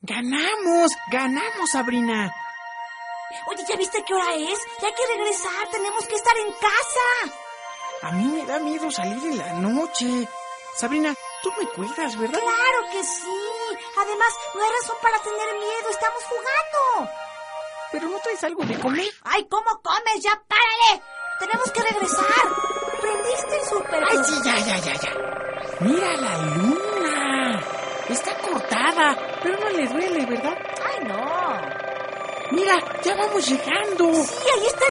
¡Ganamos, Sabrina! Oye, ¿ya viste qué hora es? Ya hay que regresar, tenemos que estar en casa. A mí me da miedo salir en la noche. Sabrina, tú me cuidas, ¿verdad? ¡Claro que sí! Además, no hay razón para tener miedo, estamos jugando. ¿Pero no traes algo de comer? ¡Ay, cómo comes! ¡Ya párale! Tenemos que regresar. ¿Prendiste el súper? ¡Ay, sí, ya! ¡Mira la luna! Está cortada, pero no le duele, ¿verdad? ¡Ay, no! ¡Mira, ya vamos llegando! Sí, ahí está